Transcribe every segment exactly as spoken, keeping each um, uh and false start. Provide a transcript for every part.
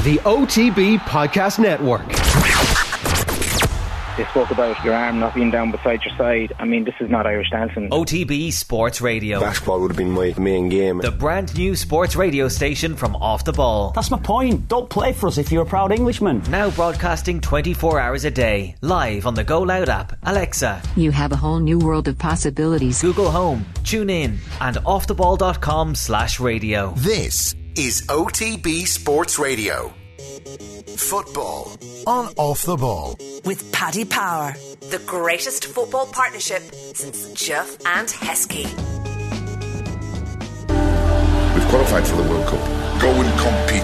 the O T B Podcast Network. They spoke about your arm not being down beside your side. I mean, this is not Irish dancing. O T B Sports Radio. Basketball would have been my main game. The brand new sports radio station from Off the Ball. That's my point. Don't play for us if you're a proud Englishman. Now broadcasting twenty-four hours a day. Live on the Go Loud app, Alexa. You have a whole new world of possibilities. Google Home, tune in, and offtheball.com slash radio. This is O T B Sports Radio. Football on Off the Ball. With Paddy Power, the greatest football partnership since Duff and Heskey. We've qualified for the World Cup. Go and compete.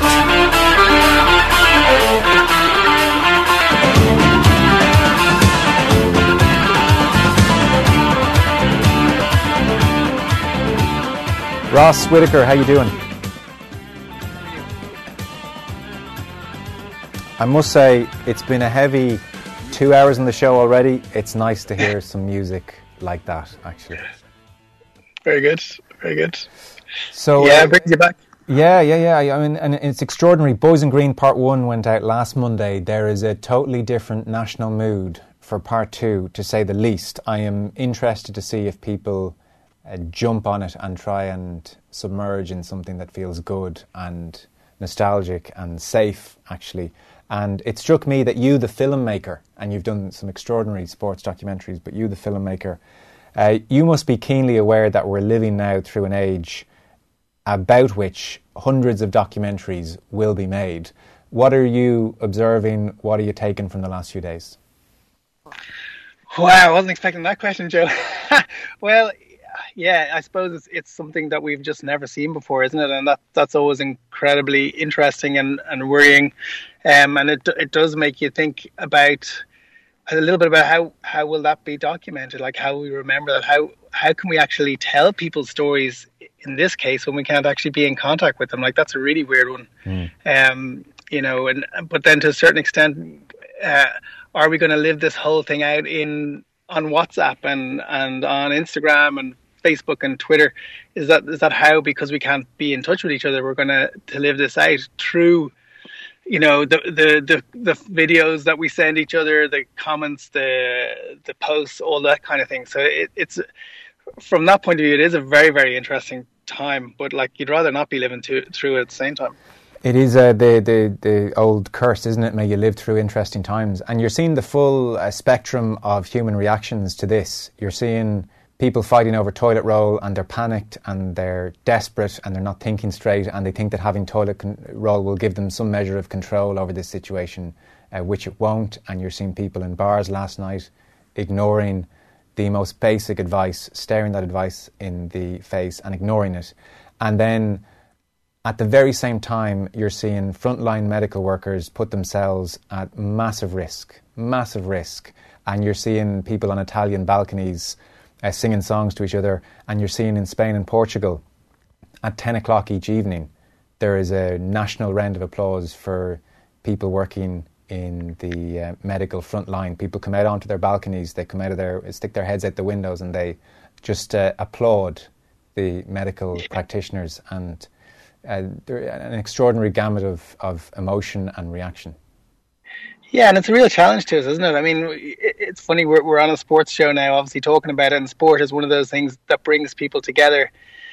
Ross Whitaker, how you doing? I must say, it's been a heavy two hours in the show already. It's nice to hear some music like that, actually. Very good, very good. So yeah, uh, it brings you back. Yeah, yeah, yeah. I mean, and it's extraordinary. Boys in Green Part One went out last Monday. There is a totally different national mood for Part Two, to say the least. I am interested to see if people uh, jump on it and try and submerge in something that feels good and nostalgic and safe, actually. And it struck me that you, the filmmaker, and you've done some extraordinary sports documentaries, but you, the filmmaker, uh, you must be keenly aware that we're living now through an age about which hundreds of documentaries will be made. What are you observing? What are you taking from the last few days? Wow, I wasn't expecting that question, Joe. Well, yeah, I suppose it's, it's something that we've just never seen before, isn't it? And that that's always incredibly interesting and, and worrying. Um, and it it does make you think about a little bit about how, how will that be documented? Like, how we remember that? How how can we actually tell people's stories in this case when we can't actually be in contact with them? Like, that's a really weird one. Mm. Um, you know, and but then to a certain extent, uh, are we going to live this whole thing out in on WhatsApp and, and on Instagram and Facebook and Twitter? Is that is that how, because we can't be in touch with each other, we're going to to live this out through, you know, the, the the the videos that we send each other, the comments, the the posts, all that kind of thing. So it, it's from that point of view, it is a very, very interesting time. But like, you'd rather not be living to, through it at the same time. It is uh, the, the the old curse, isn't it? May you live through interesting times. And you're seeing the full uh, spectrum of human reactions to this. You're seeing people fighting over toilet roll, and they're panicked and they're desperate and they're not thinking straight, and they think that having toilet con- roll will give them some measure of control over this situation, uh, which it won't. And you're seeing people in bars last night ignoring the most basic advice, staring that advice in the face and ignoring it. And then at the very same time, you're seeing frontline medical workers put themselves at massive risk, massive risk. And you're seeing people on Italian balconies Uh, singing songs to each other, and you're seeing in Spain and Portugal at ten o'clock each evening there is a national round of applause for people working in the uh, medical front line. People come out onto their balconies, they come out of their, stick their heads out the windows, and they just uh, applaud the medical practitioners, and uh, they're an extraordinary gamut of, of emotion and reaction. Yeah, and it's a real challenge to us, isn't it? I mean, it's funny, we're we're on a sports show now, obviously talking about it, and sport is one of those things that brings people together,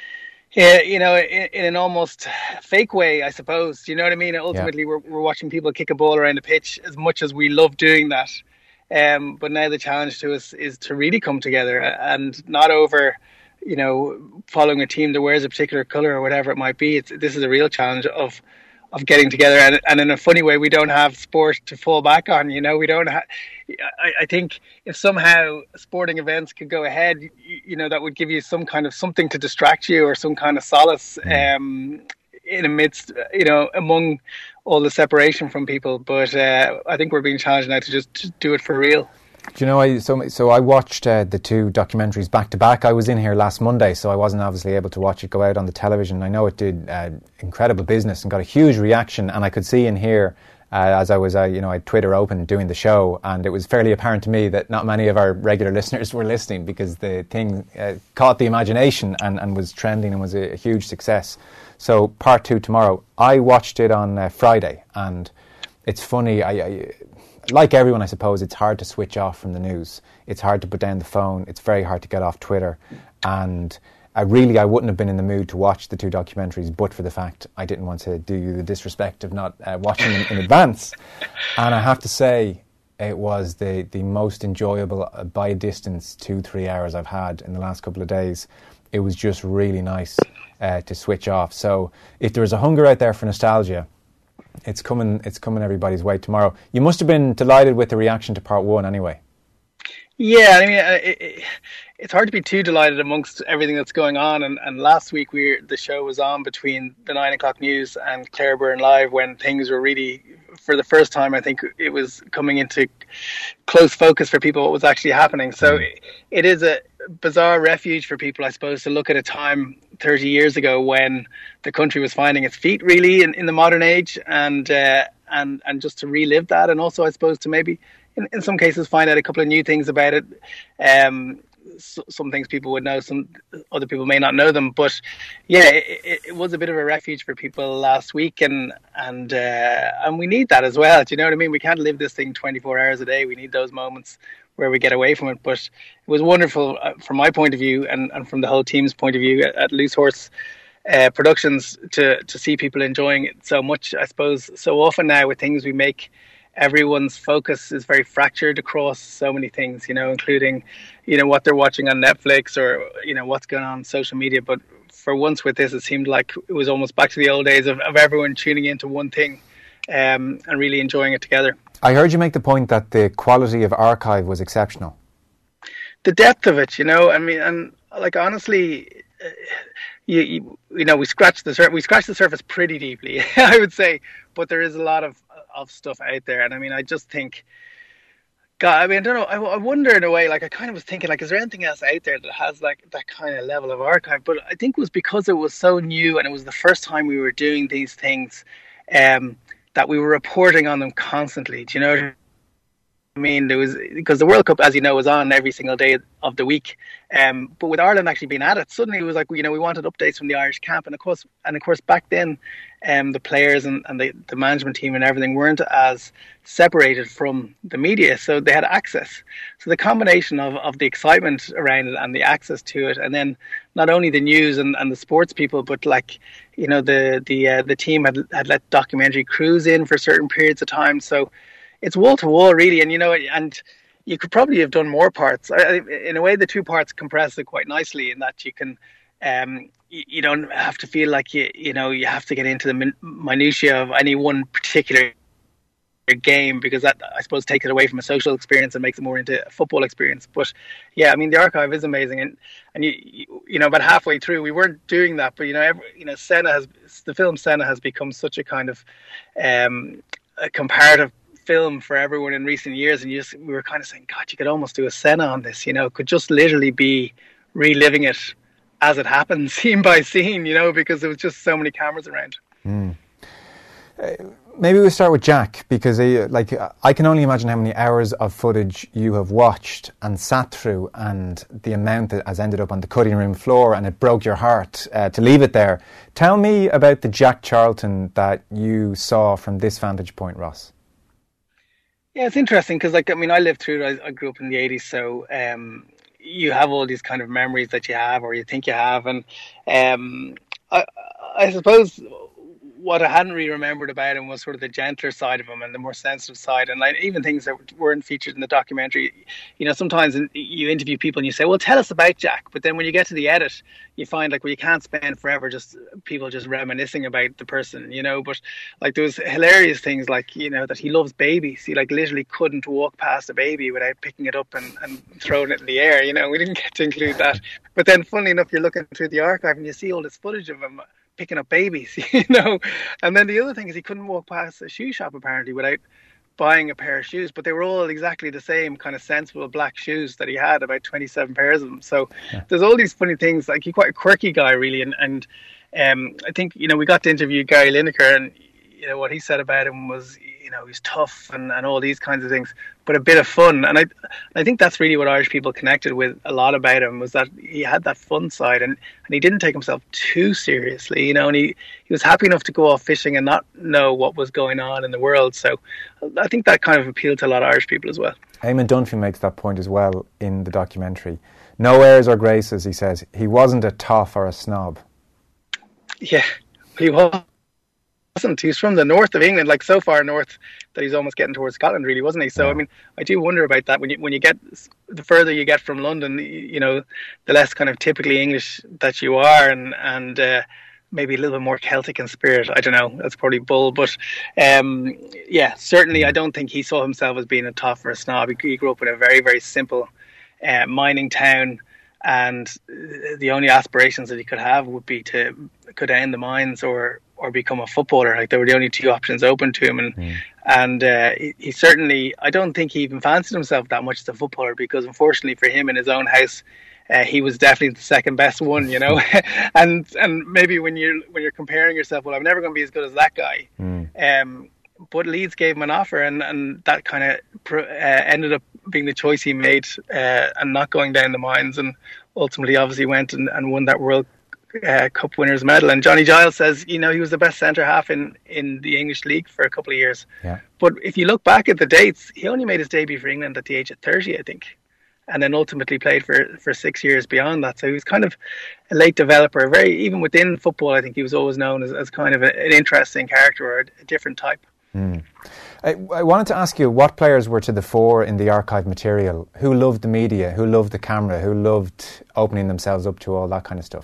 yeah, you know, in, in an almost fake way, I suppose. You know what I mean? Ultimately, yeah. we're we're watching people kick a ball around the pitch as much as we love doing that. Um, but now the challenge to us is to really come together, and not over, you know, following a team that wears a particular colour or whatever it might be. It's, this is a real challenge of of getting together, and, and in a funny way, we don't have sport to fall back on. You know, we don't have. I, I think if somehow sporting events could go ahead, you, you know, that would give you some kind of something to distract you, or some kind of solace um, in amidst, you know, among all the separation from people. But uh, I think we're being challenged now to just to do it for real. Do you know, I so so I watched uh, the two documentaries back to back. I was in here last Monday, so I wasn't obviously able to watch it go out on the television. I know it did uh, incredible business and got a huge reaction, and I could see in here uh, as I was, uh, you know, I had Twitter open doing the show, and it was fairly apparent to me that not many of our regular listeners were listening, because the thing uh, caught the imagination and, and was trending and was a, a huge success. So part two tomorrow. I watched it on uh, Friday, and it's funny. I, I like everyone, I suppose. It's hard to switch off from the news. It's hard to put down the phone. It's very hard to get off Twitter, and I really I wouldn't have been in the mood to watch the two documentaries, but for the fact I didn't want to do you the disrespect of not uh, watching them in advance. And I have to say, it was the, the most enjoyable, uh, by a distance, two, three hours I've had in the last couple of days. It was just really nice uh, to switch off. So if there is a hunger out there for nostalgia, it's coming it's coming everybody's way tomorrow. You must have been delighted with the reaction to part one anyway. Yeah, I mean, it, it, it's hard to be too delighted amongst everything that's going on. And, and last week, we were, the show was on between the nine o'clock news and Claire Byrne Live, when things were really, for the first time, I think it was coming into close focus for people what was actually happening. So mm. it, it is a bizarre refuge for people, I suppose, to look at a time thirty years ago when the country was finding its feet, really, in, in the modern age, and uh, and and just to relive that, and also, I suppose, to maybe, in, in some cases, find out a couple of new things about it. Um, so, some things people would know, some other people may not know them. But yeah, it, it was a bit of a refuge for people last week, and and uh, and we need that as well. Do you know what I mean? We can't live this thing twenty-four hours a day. We need those moments where we get away from it. But it was wonderful uh, from my point of view, and, and from the whole team's point of view at, at Loose Horse uh, Productions, to to see people enjoying it so much. I suppose so often now with things we make, everyone's focus is very fractured across so many things, you know, including, you know, what they're watching on Netflix, or, you know, what's going on social media. But for once with this, it seemed like it was almost back to the old days of, of everyone tuning into one thing um, and really enjoying it together. I heard you make the point that the quality of archive was exceptional. The depth of it, you know, I mean, and like, honestly, uh, you, you you know, we scratched the sur- we scratched the surface pretty deeply, I would say, but there is a lot of of stuff out there. And I mean, I just think, God, I mean, I don't know, I, I wonder in a way, like, I kind of was thinking, like, is there anything else out there that has like that kind of level of archive? But I think it was because it was so new, and it was the first time we were doing these things, um, that we were reporting on them constantly. Do you know what I mean? There was, because the World Cup, as you know, was on every single day of the week. Um, but with Ireland actually being at it, suddenly it was like, you know, we wanted updates from the Irish camp. And of course, and of course, back then, um, the players and, and the, the management team and everything weren't as separated from the media, so they had access. So the combination of, of the excitement around it and the access to it, and then not only the news and, and the sports people, but like, you know, the the uh, the team had had let documentary crews in for certain periods of time. So it's wall to wall, really. And you know, and you could probably have done more parts. I, in a way, the two parts compress it quite nicely, in that you can, um, you, you don't have to feel like you, you know, you have to get into the min- minutiae of any one particular game, because that, I suppose, takes it away from a social experience and makes it more into a football experience. But yeah, I mean, the archive is amazing, and and you you, you know, about halfway through, we weren't doing that, but you know, every, you know, Senna has the film Senna has become such a kind of um, a comparative film for everyone in recent years, and you just, we were kind of saying, God, you could almost do a Senna on this, you know, it could just literally be reliving it as it happened, scene by scene, you know, because there was just so many cameras around. Mm. Uh, maybe we'll start with Jack, because uh, like I can only imagine how many hours of footage you have watched and sat through, and the amount that has ended up on the cutting room floor, and it broke your heart uh, to leave it there. Tell me about the Jack Charlton that you saw from this vantage point, Ross. Yeah, it's interesting because, like, I mean, I lived through it. I, I grew up in the eighties, so um, you have all these kind of memories that you have, or you think you have, and um, I, I suppose what I hadn't really remembered about him was sort of the gentler side of him and the more sensitive side, and like even things that weren't featured in the documentary. You know, sometimes you interview people and you say, well, tell us about Jack, but then when you get to the edit, you find like, well, you can't spend forever just people just reminiscing about the person, you know. But like, there was hilarious things like, you know, that he loves babies. He like literally couldn't walk past a baby without picking it up and, and throwing it in the air, you know. We didn't get to include that, but then funnily enough, you're looking through the archive and you see all this footage of him picking up babies, you know. And then the other thing is, he couldn't walk past a shoe shop apparently without buying a pair of shoes, but they were all exactly the same kind of sensible black shoes that he had, about twenty-seven pairs of them. So yeah. There's all these funny things. Like, he's quite a quirky guy, really, and and um, I think, you know, we got to interview Gary Lineker, and you know what he said about him was, you you know, he's tough and, and all these kinds of things, but a bit of fun. And I I think that's really what Irish people connected with a lot about him, was that he had that fun side, and, and he didn't take himself too seriously, you know, and he, he was happy enough to go off fishing and not know what was going on in the world. So I think that kind of appealed to a lot of Irish people as well. Eamon Dunphy makes that point as well in the documentary. No airs or graces, he says. He wasn't a toff or a snob. Yeah, he was. Wasn't. He's from the north of England, like so far north that he's almost getting towards Scotland, really, wasn't he? So yeah. I mean, I do wonder about that. When you when you get the further you get from London, you know, the less kind of typically English that you are, and and uh, maybe a little bit more Celtic in spirit. I don't know. That's probably bull, but um, yeah, certainly I don't think he saw himself as being a toff or a snob. He, he grew up in a very very simple uh, mining town, and the only aspirations that he could have would be to go down the mines or. or become a footballer. Like, there were the only two options open to him, and mm. and uh, he, he certainly, I don't think he even fancied himself that much as a footballer, because unfortunately for him in his own house, uh, he was definitely the second best one, you know. and and maybe when you're when you're comparing yourself, well, I'm never going to be as good as that guy. Mm. Um, but Leeds gave him an offer, and and that kind of uh, ended up being the choice he made, uh, and not going down the mines, and ultimately, obviously, went and, and won that World Uh, Cup winners medal. And Johnny Giles says, you know, he was the best centre half in, in the English league for a couple of years. Yeah. But if you look back at the dates, he only made his debut for England at the age of thirty, I think, and then ultimately played for, for six years beyond that. So he was kind of a late developer. Very, even within football, I think he was always known as, as kind of a, an interesting character, or a, a different type. Mm. I, I wanted to ask you, what players were to the fore in the archive material? Who loved the media? Who loved the camera? Who loved opening themselves up to all that kind of stuff?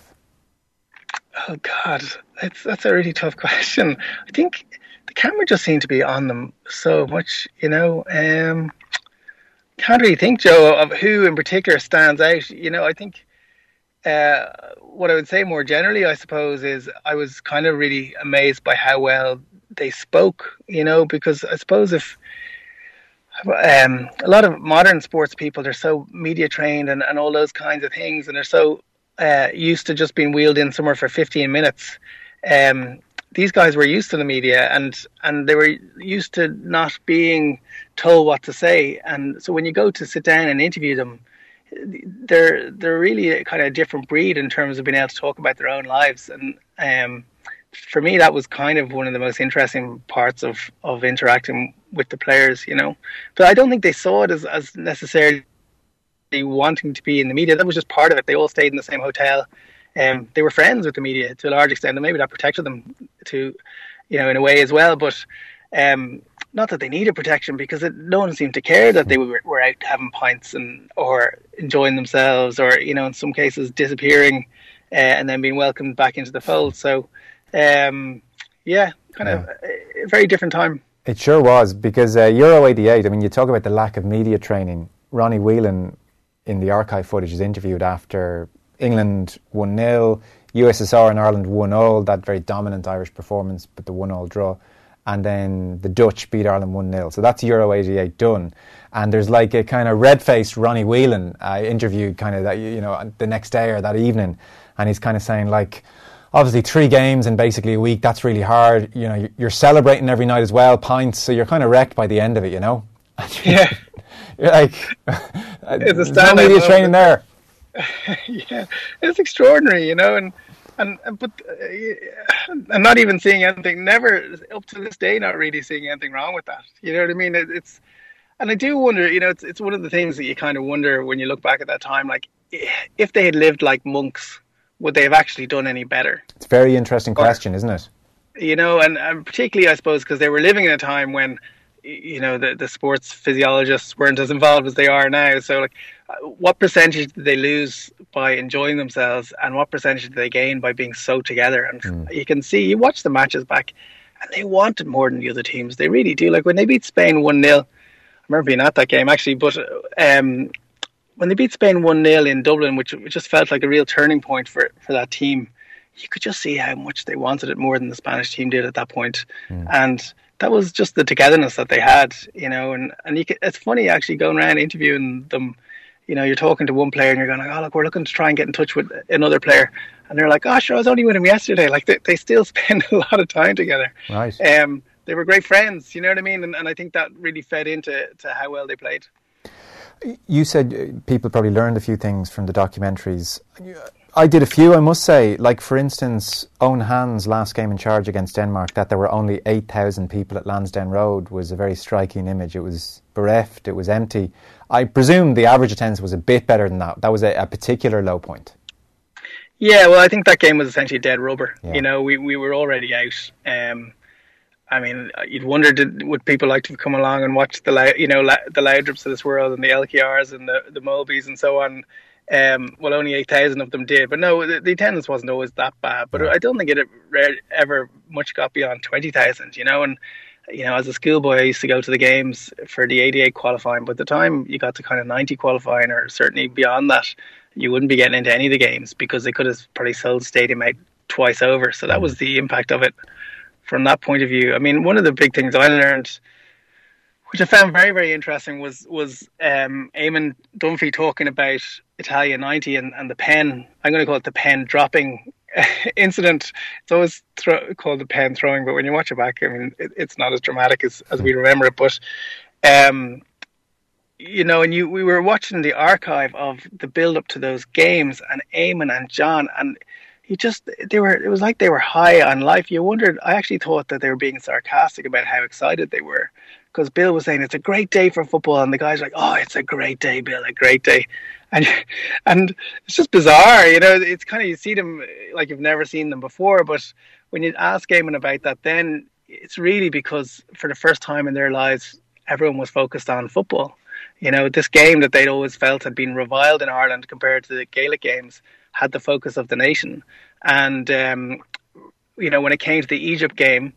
Oh God, that's that's a really tough question. I think the camera just seemed to be on them so much, you know. Um, can't really think, Joe, of who in particular stands out. You know, I think uh, what I would say more generally, I suppose, is I was kind of really amazed by how well they spoke. You know, because I suppose if um, a lot of modern sports people, they're so media trained and, and all those kinds of things, and they're so Uh, used to just being wheeled in somewhere for fifteen minutes. Um, these guys were used to the media, and, and they were used to not being told what to say. And so when you go to sit down and interview them, they're they're really a kind of different breed in terms of being able to talk about their own lives. And um, for me, that was kind of one of the most interesting parts of, of interacting with the players, you know. But I don't think they saw it as, as necessarily wanting to be in the media. That was just part of it. They all stayed in the same hotel, and um, they were friends with the media to a large extent, and maybe that protected them to, you know, in a way as well. But um, not that they needed protection, because it, no one seemed to care that they were, were out having pints and or enjoying themselves, or, you know, in some cases disappearing uh, and then being welcomed back into the fold. So um, yeah, kind yeah. of a, a very different time. It sure was, because uh, Euro eighty-eight, I mean, you talk about the lack of media training. Ronnie Whelan, in the archive footage, is interviewed after England one nil, U S S R and Ireland one all, that very dominant Irish performance, but the one all draw. And then the Dutch beat Ireland one nil. So that's Euro eighty-eight done. And there's like a kind of red-faced Ronnie Whelan uh, interviewed kind of that, you know, the next day or that evening. And he's kind of saying, like, obviously three games in basically a week, that's really hard. You know, you're celebrating every night as well, pints, so you're kind of wrecked by the end of it, you know? Yeah. You're like, it's a no media training there. Yeah, it's extraordinary, you know, and and, and but uh, and not even seeing anything, never up to this day, not really seeing anything wrong with that. You know what I mean? It, it's, and I do wonder, you know, it's it's one of the things that you kind of wonder when you look back at that time, like, if they had lived like monks, would they have actually done any better? It's a very interesting question, or, isn't it? You know, and, and particularly, I suppose, because they were living in a time when, you know, the, the sports physiologists weren't as involved as they are now. So, like, what percentage did they lose by enjoying themselves, and what percentage did they gain by being so together? And mm. you can see, you watch the matches back, and they wanted more than the other teams. They really do. Like, when they beat Spain one nil, I remember being at that game, actually, but um, when they beat Spain one nil in Dublin, which, which just felt like a real turning point for, for that team, you could just see how much they wanted it more than the Spanish team did at that point. Mm. And that was just the togetherness that they had, you know, and, and you could, it's funny actually going around interviewing them. You know, you're talking to one player and you're going, like, oh, look, we're looking to try and get in touch with another player. And they're like, oh, sure, I was only with him yesterday. Like, they, they still spend a lot of time together. Right. Um, they were great friends. You know what I mean? And, and I think that really fed into to how well they played. You said people probably learned a few things from the documentaries. I did a few, I must say. Like, for instance, Owen Hand's last game in charge against Denmark, that there were only eight thousand people at Lansdowne Road, was a very striking image. It was bereft, it was empty. I presume the average attendance was a bit better than that. That was a, a particular low point. Yeah, well, I think that game was essentially dead rubber. Yeah. You know, we, we were already out. Um, I mean, you'd wonder, did, would people like to have come along and watch the, you know, the Laudrups of this world and the L K Rs and the, the Mulbys and so on. Um, well, only eight thousand of them did. But no, the, the attendance wasn't always that bad. But I don't think it ever much got beyond twenty thousand, you know. And, you know, as a schoolboy, I used to go to the games for the eighty-eight qualifying. But the time you got to kind of ninety qualifying, or certainly beyond that, you wouldn't be getting into any of the games because they could have probably sold the stadium out twice over. So that was the impact of it from that point of view. I mean, one of the big things I learned, which I found very, very interesting, was was um, Eamon Dunphy talking about Italia ninety and, and the pen. I'm going to call it the pen dropping incident. It's always thro- called the pen throwing, but when you watch it back, I mean, it, it's not as dramatic as, as we remember it. But, um, you know, and you we were watching the archive of the build-up to those games, and Eamon and John, and he just, they were, it was like they were high on life. You wondered, I actually thought that they were being sarcastic about how excited they were. Because Bill was saying it's a great day for football, and the guy's like, "Oh, it's a great day, Bill, a great day," and and it's just bizarre, you know. It's kind of, you see them like you've never seen them before, but when you ask Eamon about that, then it's really because for the first time in their lives, everyone was focused on football. You know, this game that they'd always felt had been reviled in Ireland compared to the Gaelic games had the focus of the nation, and um, you know, when it came to the Egypt game,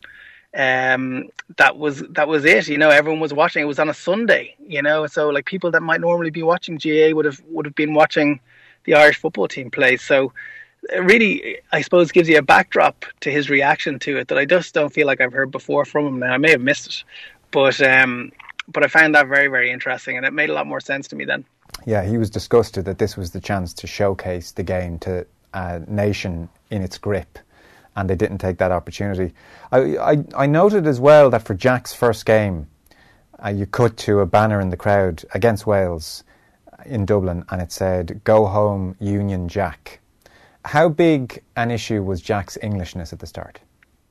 um that was that was it, you know. Everyone was watching. It was on a Sunday, you know, so like people that might normally be watching G A would have would have been watching the Irish football team play. So it really, I suppose, gives you a backdrop to his reaction to it that I just don't feel like I've heard before from him. Now I may have missed it, but um but I found that very, very interesting, and it made a lot more sense to me then. Yeah, he was disgusted that this was the chance to showcase the game to a nation in its grip, and they didn't take that opportunity. I, I, I noted as well that for Jack's first game, uh, you cut to a banner in the crowd against Wales in Dublin, and it said, "Go home, Union Jack." How big an issue was Jack's Englishness at the start?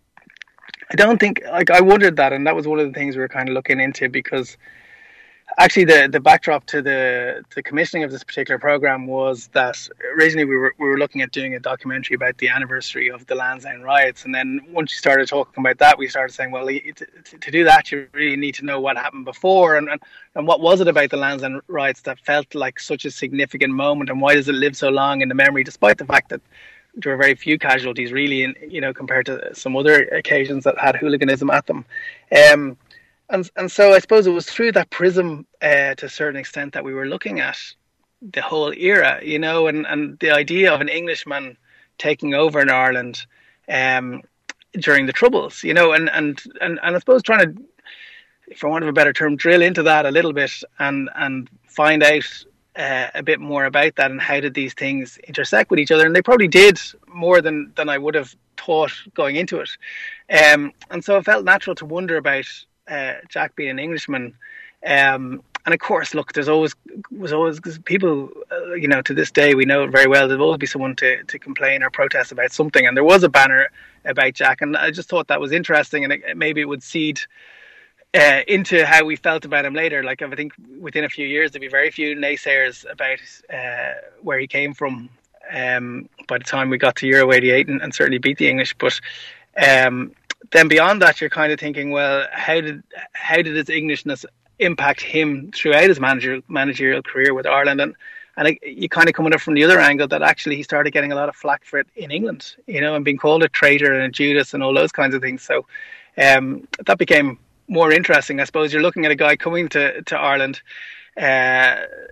I don't think, like, I wondered that, and that was one of the things we were kind of looking into, because actually the, the backdrop to the, the commissioning of this particular programme was that originally we were we were looking at doing a documentary about the anniversary of the Lansdowne riots, and then once you started talking about that, we started saying, well, to, to do that, you really need to know what happened before, and, and, and what was it about the Lansdowne riots that felt like such a significant moment, and why does it live so long in the memory, despite the fact that there were very few casualties, really, in, you know, compared to some other occasions that had hooliganism at them. Um, And and so I suppose it was through that prism, uh, to a certain extent, that we were looking at the whole era, you know, and, and the idea of an Englishman taking over in Ireland um, during the Troubles, you know, and, and, and, and I suppose trying to, for want of a better term, drill into that a little bit and, and find out uh, a bit more about that and how did these things intersect with each other. And they probably did more than, than I would have thought going into it. Um, and so it felt natural to wonder about Uh, Jack being an Englishman, um, and of course, look, there's always was always people, uh, you know, to this day we know it very well. There'll always be someone to, to complain or protest about something, and there was a banner about Jack, and I just thought that was interesting, and it, maybe it would seed uh, into how we felt about him later. Like, I think within a few years there'd be very few naysayers about uh, where he came from. Um, by the time we got to Euro eighty-eight, and, and certainly beat the English, but. Um, Then beyond that, you're kind of thinking, well, how did how did his Englishness impact him throughout his manager, managerial career with Ireland? And and it, you kind of come at it from the other angle that actually he started getting a lot of flack for it in England, you know, and being called a traitor and a Judas and all those kinds of things. So um, that became more interesting. I suppose you're looking at a guy coming to, to Ireland uh,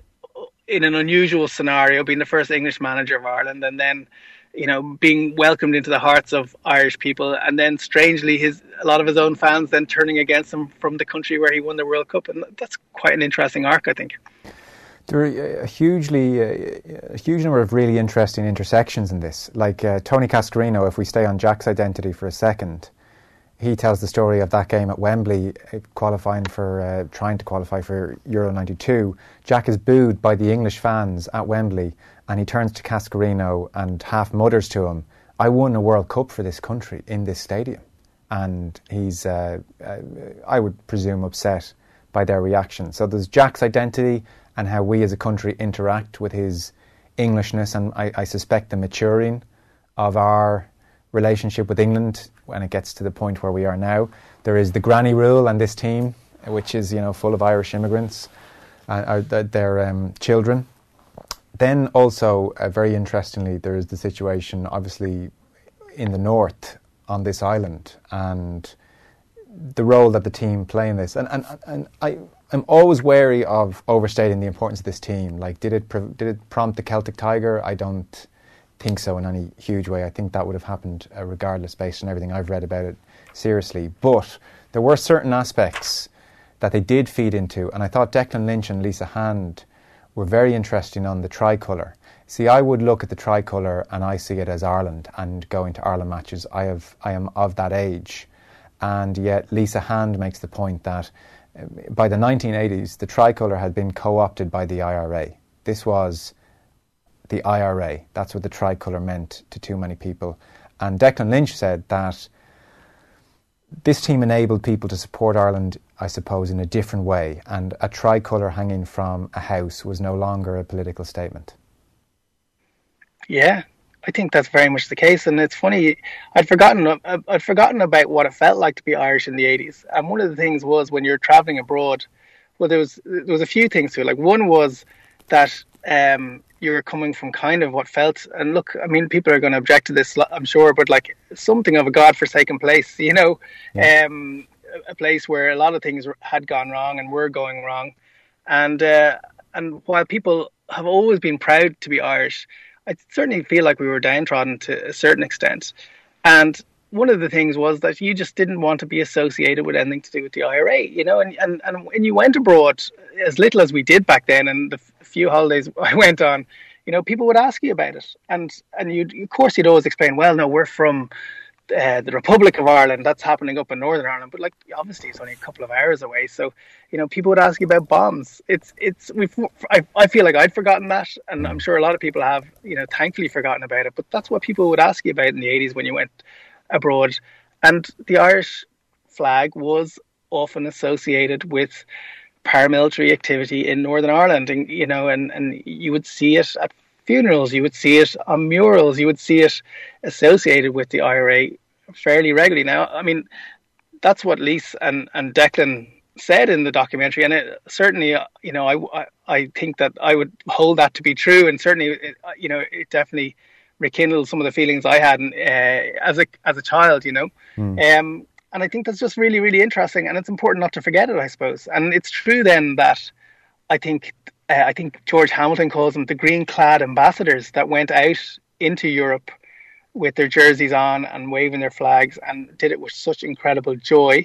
in an unusual scenario, being the first English manager of Ireland, and then, you know, being welcomed into the hearts of Irish people, and then strangely his a lot of his own fans then turning against him from the country where he won the World Cup, and that's quite an interesting arc, I think. There are a hugely uh, a huge number of really interesting intersections in this. Like uh, Tony Cascarino, if we stay on Jack's identity for a second, he tells the story of that game at Wembley, uh, qualifying for, uh, trying to qualify for Euro ninety-two. Jack is booed by the English fans at Wembley, and he turns to Cascarino and half mutters to him, "I won a World Cup for this country in this stadium." And he's, uh, uh, I would presume, upset by their reaction. So there's Jack's identity and how we as a country interact with his Englishness, and I, I suspect the maturing of our relationship with England when it gets to the point where we are now. There is the granny rule and this team, which is, you know, full of Irish immigrants, uh, uh, their um, children. Then also, uh, very interestingly, there is the situation, obviously, in the north on this island, and the role that the team play in this. And and, and I, I'm always wary of overstating the importance of this team. Like, did it did it prompt the Celtic Tiger? I don't think so in any huge way. I think that would have happened uh, regardless, based on everything I've read about it seriously. But there were certain aspects that they did feed into, and I thought Declan Lynch and Lisa Hand were very interesting on the tricolour. See, I would look at the tricolour and I see it as Ireland, and going to Ireland matches, I have I am of that age. And yet Lisa Hand makes the point that uh, by the nineteen eighties, the tricolour had been co-opted by the I R A. This was the I R A. That's what the tricolour meant to too many people. And Declan Lynch said that this team enabled people to support Ireland, I suppose, in a different way, and a tricolour hanging from a house was no longer a political statement. Yeah, I think that's very much the case, and it's funny. I'd forgotten. I'd forgotten about what it felt like to be Irish in the eighties. And one of the things was when you're travelling abroad. Well, there was there was a few things to it. Like, one was that um, you were coming from kind of what felt. And look, I mean, people are going to object to this, I'm sure, but like something of a godforsaken place. You know, yeah. um, a place where a lot of things had gone wrong and were going wrong. And uh, and while people have always been proud to be Irish, I certainly feel like we were downtrodden to a certain extent. And one of the things was that you just didn't want to be associated with anything to do with the I R A, you know, and, and, and when you went abroad, as little as we did back then, and the few holidays I went on, you know, people would ask you about it. And, and you'd, of course, you'd always explain, well, no, we're from uh, the Republic of Ireland. That's happening up in Northern Ireland. But, like, obviously it's only a couple of hours away. So, you know, people would ask you about bombs. It's, it's, we've, I, I feel like I'd forgotten that. And I'm sure a lot of people have, you know, thankfully forgotten about it. But that's what people would ask you about in the eighties when you went abroad. And the Irish flag was often associated with paramilitary activity in Northern Ireland. And, you know, and, and you would see it at funerals, you would see it on murals, you would see it associated with the I R A fairly regularly. Now, I mean, that's what Lisa and, and Declan said in the documentary, and it certainly, you know, I, I, I think that I would hold that to be true, and certainly, it, you know, it definitely rekindled some of the feelings I had uh, as a as a child, you know. Mm. Um, and I think that's just really, really interesting, and it's important not to forget it, I suppose. And it's true then that I think Uh, I think George Hamilton calls them the green-clad ambassadors that went out into Europe with their jerseys on and waving their flags, and did it with such incredible joy,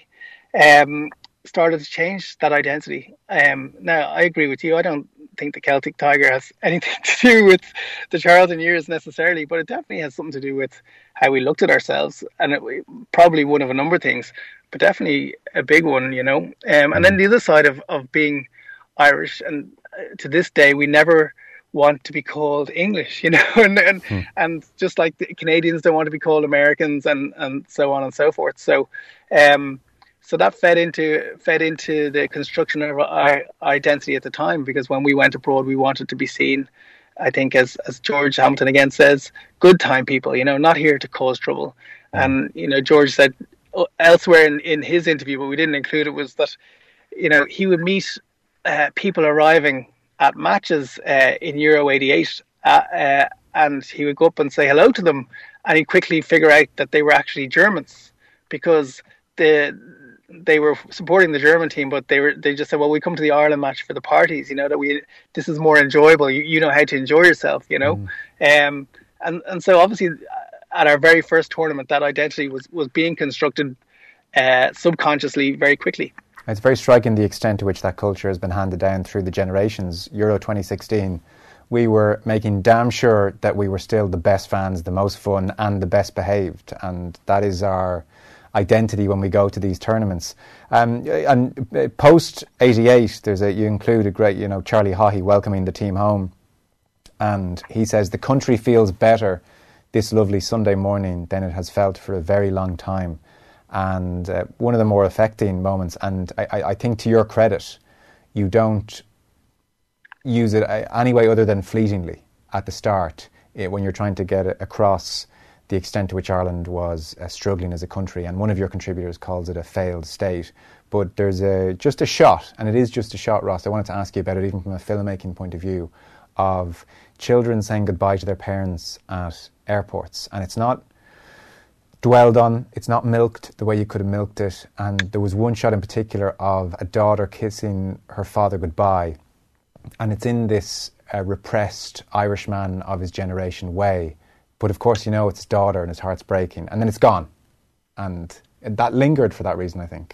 um, started to change that identity. Um, now, I agree with you. I don't think the Celtic Tiger has anything to do with the Charlton years necessarily, but it definitely has something to do with how we looked at ourselves, and it, probably one of a number of things, but definitely a big one, you know. Um, and then the other side of, of being Irish, and to this day we never want to be called English, you know, and and, hmm. and just like the Canadians don't want to be called Americans, and, and so on and so forth. So um so that fed into fed into the construction of our identity at the time, because when we went abroad we wanted to be seen, I think, as as George Hamilton again says, good time people, you know, not here to cause trouble. Hmm. And you know, George said elsewhere in, in his interview, but we didn't include it, was that, you know, he would meet Uh, people arriving at matches uh, in Euro eighty-eight, uh, uh, and he would go up and say hello to them, and he'd quickly figure out that they were actually Germans, because the they were supporting the German team, but they were they just said, well, we come to the Ireland match for the parties, you know, that we this is more enjoyable. You, you know how to enjoy yourself, you know. Mm. Um, and and so obviously at our very first tournament, that identity was was being constructed uh, subconsciously very quickly. It's very striking the extent to which that culture has been handed down through the generations. Euro twenty sixteen, we were making damn sure that we were still the best fans, the most fun, and the best behaved, and that is our identity when we go to these tournaments. Um, and post eighty-eight, there's a you include a great, you know, Charlie Haughey welcoming the team home, and he says the country feels better this lovely Sunday morning than it has felt for a very long time. And uh, one of the more affecting moments, and I, I think to your credit, you don't use it any way other than fleetingly at the start when you're trying to get across the extent to which Ireland was uh, struggling as a country. And one of your contributors calls it a failed state. But there's a, just a shot, and it is just a shot, Ross. I wanted to ask you about it even from a filmmaking point of view, of children saying goodbye to their parents at airports. And it's not dwelled on, it's not milked the way you could have milked it. And there was one shot in particular of a daughter kissing her father goodbye. And it's in this uh, repressed Irishman of his generation way. But of course, you know, it's his daughter and his heart's breaking. And then it's gone. And that lingered for that reason, I think.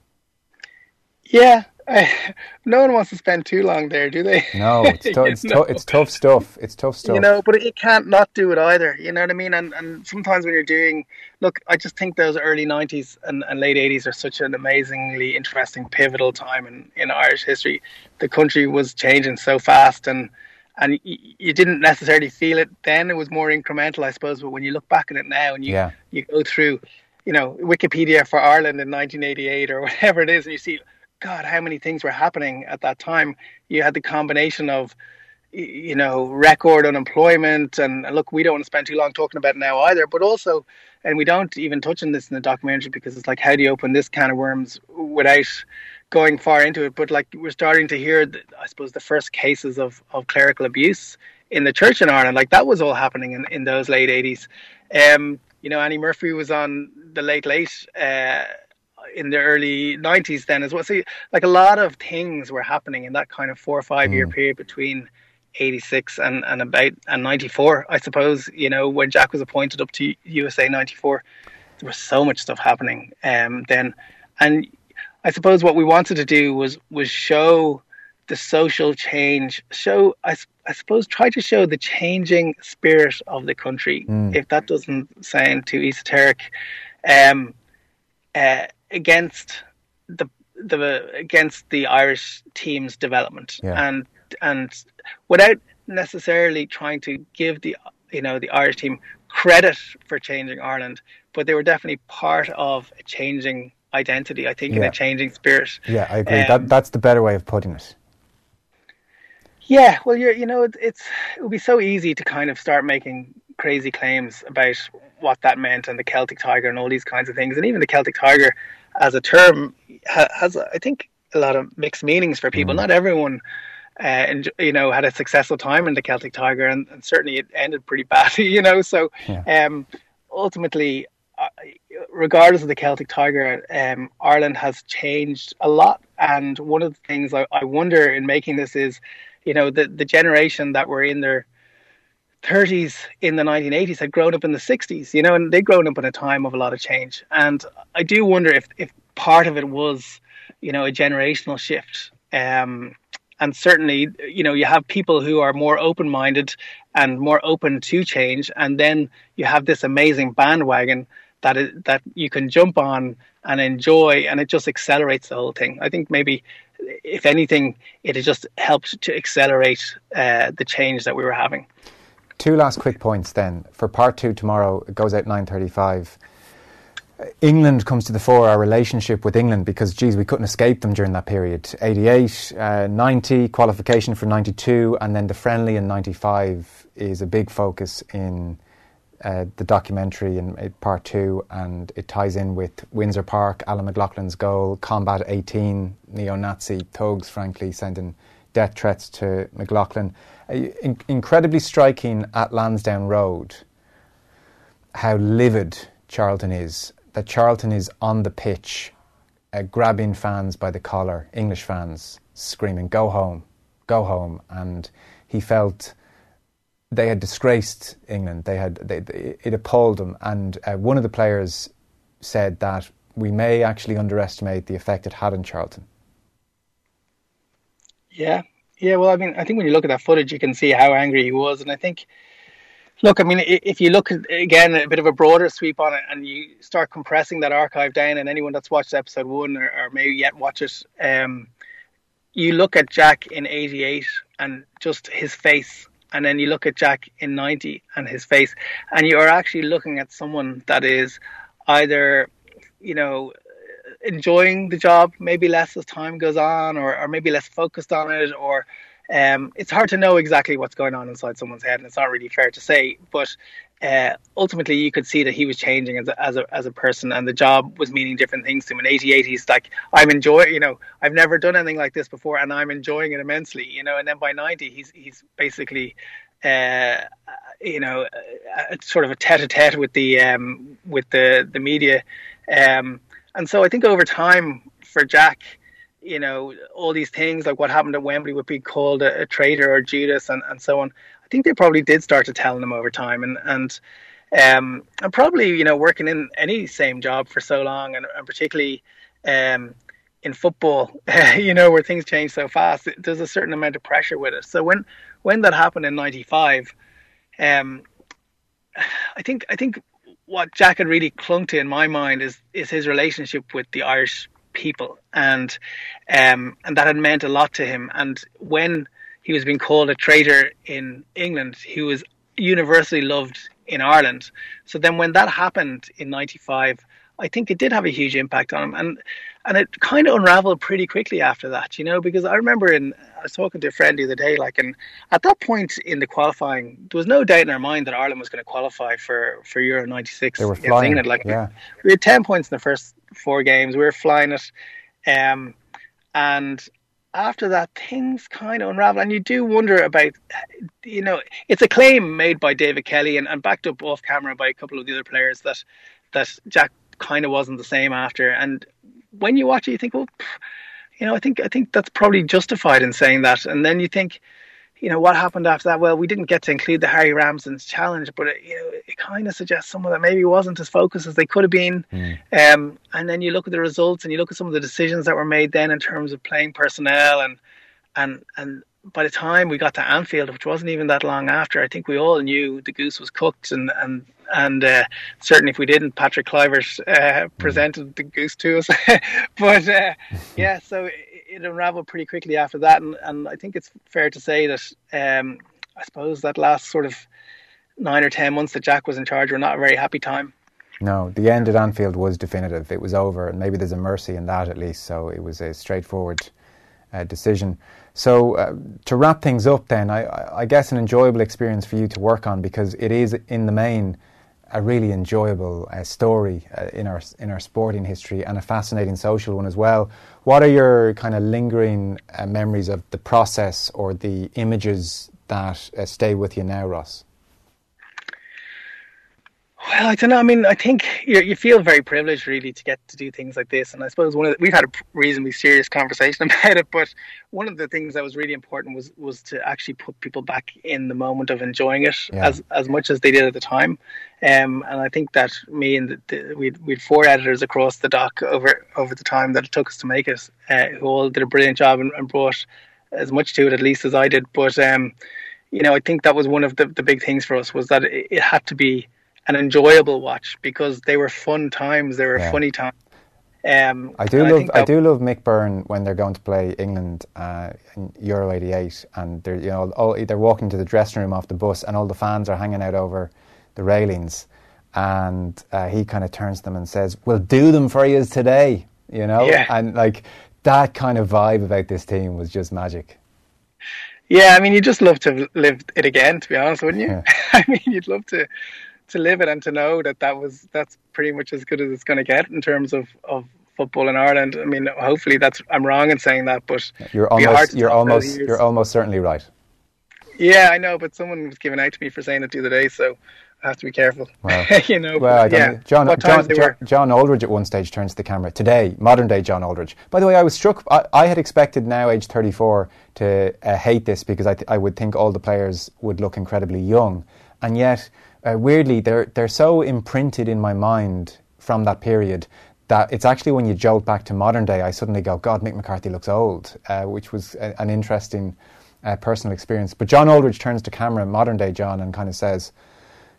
Yeah. I, no one wants to spend too long there, do they? No, it's, to, it's, to, it's tough stuff. It's tough stuff. You know, but you can't not do it either. You know what I mean? And and sometimes when you're doing, look, I just think those early nineties and, and late eighties are such an amazingly interesting, pivotal time in, in Irish history. The country was changing so fast, and and y- you didn't necessarily feel it then. It was more incremental, I suppose. But when you look back at it now and you yeah. you go through, you know, Wikipedia for Ireland in nineteen eighty-eight or whatever it is, and you see, God, how many things were happening at that time. You had the combination of, you know, record unemployment, and look, we don't want to spend too long talking about it now either, but also, and we don't even touch on this in the documentary because it's like, how do you open this can of worms without going far into it? But like, we're starting to hear, the, I suppose, the first cases of, of clerical abuse in the church in Ireland. Like, that was all happening in, in those late eighties. Um, you know, Annie Murphy was on the Late Late uh, in the early nineties then as well. So like a lot of things were happening in that kind of four or five mm. year period between eighty-six and, and about and ninety-four, I suppose. You know, when Jack was appointed up to U S A ninety-four, there was so much stuff happening um, then. And I suppose what we wanted to do was was show the social change, show, I, I suppose, try to show the changing spirit of the country, mm. if that doesn't sound too esoteric. Um, uh, against the the against the Irish team's development, yeah. and and without necessarily trying to give the you know the Irish team credit for changing Ireland, but they were definitely part of a changing identity, I think, yeah. and a changing spirit. Yeah, I agree. Um, that that's the better way of putting it. Yeah, well, you're you know it, it's it would be so easy to kind of start making crazy claims about what that meant and the Celtic Tiger and all these kinds of things, and even the Celtic Tiger as a term has, I think, a lot of mixed meanings for people. Mm. Not everyone, uh, and you know, had a successful time in the Celtic Tiger, and, and certainly it ended pretty badly. You know, so yeah. um, ultimately, uh, regardless of the Celtic Tiger, um, Ireland has changed a lot. And one of the things I, I wonder in making this is, you know, the the generation that were in their thirties in the nineteen eighties had grown up in the sixties, you know, and they'd grown up in a time of a lot of change. And I do wonder if, if part of it was, you know, a generational shift. Um, and certainly, you know, you have people who are more open-minded and more open to change. And then you have this amazing bandwagon that is, that you can jump on and enjoy, and it just accelerates the whole thing. I think maybe, if anything, it has just helped to accelerate uh, the change that we were having. Two last quick points then. For part two tomorrow, it goes out nine thirty-five. England comes to the fore, our relationship with England, because, geez, we couldn't escape them during that period. eighty-eight, uh, ninety, qualification for ninety-two, and then the friendly in ninety-five is a big focus in uh, the documentary in uh, part two, and it ties in with Windsor Park, Alan McLaughlin's goal, Combat eighteen, neo-Nazi thugs, frankly, sending death threats to McLaughlin. Uh, in- incredibly striking at Lansdowne Road how livid Charlton is, that Charlton is on the pitch uh, grabbing fans by the collar, English fans, screaming, go home, go home. And he felt they had disgraced England. They had they, they, it appalled them. And uh, one of the players said that we may actually underestimate the effect it had on Charlton. Yeah. Yeah, well, I mean, I think when you look at that footage, you can see how angry he was. And I think, Look, I mean, if you look at, again, a bit of a broader sweep on it and you start compressing that archive down, and anyone that's watched episode one or, or maybe yet watch it, um, you look at Jack in eighty-eight and just his face, and then you look at Jack in ninety and his face, and you are actually looking at someone that is either, you know, enjoying the job, maybe less as time goes on, or, or maybe less focused on it, or um, it's hard to know exactly what's going on inside someone's head, and it's not really fair to say, but uh, ultimately you could see that he was changing as a, as a as a person, and the job was meaning different things to him. In eighty-eight, he's like, I'm enjoying, you know, I've never done anything like this before, and I'm enjoying it immensely, you know. And then by ninety, he's he's basically, uh, you know, a, a sort of a tete-a-tete with the um, with the the media, um, and so I think over time for Jack, you know, all these things like what happened at Wembley with being called a, a traitor or Judas and, and so on, I think they probably did start to tell them over time, and and um and probably, you know, working in any same job for so long, and, and particularly um in football, you know, where things change so fast, there's a certain amount of pressure with it. So when when that happened in ninety-five, um I think I think what Jack had really clung to in my mind is is his relationship with the Irish people, and um and that had meant a lot to him. And when he was being called a traitor in England, he was universally loved in Ireland. So then when that happened in ninety-five, I think it did have a huge impact on him, and and it kind of unraveled pretty quickly after that, you know, because I remember in I was talking to a friend the other day, like, and at that point in the qualifying, there was no doubt in our mind that Ireland was going to qualify for for Euro ninety-six. They were flying, England. Like, yeah. we, we had ten points in the first four games. We were flying it, um, and after that, things kind of unravel, and you do wonder about, you know, it's a claim made by David Kelly and, and backed up off camera by a couple of the other players that that Jack kind of wasn't the same after. And when you watch it, you think, well, you know, I think I think that's probably justified in saying that. And then you think, you know, what happened after that? Well, we didn't get to include the Harry Ramsden's challenge, but it, you know, it kind of suggests someone that maybe wasn't as focused as they could have been. Mm. Um, and then you look at the results and you look at some of the decisions that were made then in terms of playing personnel, and and and by the time we got to Anfield, which wasn't even that long after, I think we all knew the goose was cooked, and and and uh, certainly if we didn't, Patrick Kluivert uh, presented the goose to us. But uh, yeah, so it, it unraveled pretty quickly after that, and, and I think it's fair to say that um, I suppose that last sort of nine or ten months that Jack was in charge were not a very happy time. No, the end at Anfield was definitive. It was over, and maybe there's a mercy in that at least. So it was a straightforward uh, decision. So uh, to wrap things up then, I, I guess an enjoyable experience for you to work on, because it is in the main a really enjoyable uh, story uh, in our in our sporting history, and a fascinating social one as well. What are your kind of lingering uh, memories of the process or the images that uh, stay with you now, Ross? Well, I don't know. I mean, I think you you feel very privileged, really, to get to do things like this. And I suppose one of the, we've had a reasonably serious conversation about it, but one of the things that was really important was was to actually put people back in the moment of enjoying it, yeah, as as much as they did at the time. Um, and I think that me and the, the, we'd we'd four editors across the doc over over the time that it took us to make it, uh, who all did a brilliant job and, and brought as much to it, at least, as I did. But um, you know, I think that was one of the the big things for us, was that it, it had to be an enjoyable watch, because they were fun times, they were yeah. funny times. Um, I do love I, I do love Mick Byrne when they're going to play England uh, in Euro eighty-eight, and they're you know all, they're walking to the dressing room off the bus, and all the fans are hanging out over the railings, and uh, he kind of turns to them and says, "We'll do them for you today," you know, yeah. and like that kind of vibe about this team was just magic. Yeah, I mean, you'd just love to live it again, to be honest, wouldn't you? Yeah. I mean, you'd love to. to live it and to know that that was that's pretty much as good as it's going to get in terms of, of football in Ireland. I mean, hopefully that's I'm wrong in saying that, but you're almost you're almost you're almost certainly right. Yeah, I know, but someone was giving out to me for saying it the other day, so I have to be careful. Well, you know, well, but, yeah, John John, John, John Aldridge at one stage turns to the camera today, modern day John Aldridge. By the way, I was struck. I, I had expected now, age thirty-four, to uh, hate this, because I th- I would think all the players would look incredibly young, and yet. Uh, weirdly, they're they're so imprinted in my mind from that period that it's actually when you jolt back to modern day, I suddenly go, God, Mick McCarthy looks old, uh, which was a, an interesting uh, personal experience. But John Aldridge turns to camera, modern day John, and kind of says,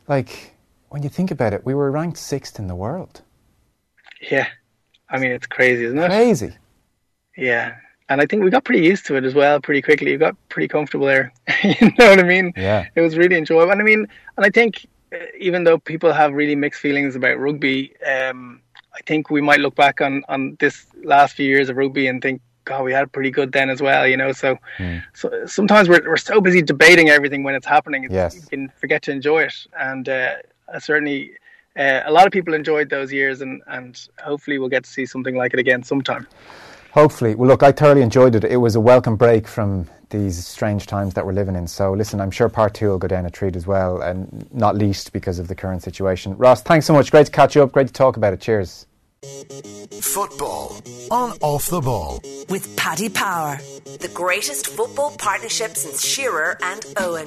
like, when you think about it, we were ranked sixth in the world. Yeah. I mean, it's crazy, isn't it? Crazy. Yeah. And I think we got pretty used to it as well pretty quickly. We got pretty comfortable there. You know what I mean? Yeah. It was really enjoyable. And I mean, and I think uh, even though people have really mixed feelings about rugby, um, I think we might look back on, on this last few years of rugby and think, God, we had it pretty good then as well, you know. So, mm. so sometimes we're we're so busy debating everything when it's happening, it's, yes. you can forget to enjoy it. And uh, I certainly, uh, a lot of people enjoyed those years, and, and hopefully we'll get to see something like it again sometime. Hopefully. Well, look, I thoroughly enjoyed it. It was a welcome break from these strange times that we're living in. So, listen, I'm sure part two will go down a treat as well, and not least because of the current situation. Ross, thanks so much. Great to catch you up. Great to talk about it. Cheers. Football on Off the Ball. With Paddy Power. The greatest football partnership since Shearer and Owen.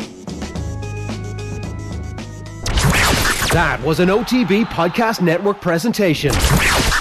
That was an O T B Podcast Network presentation.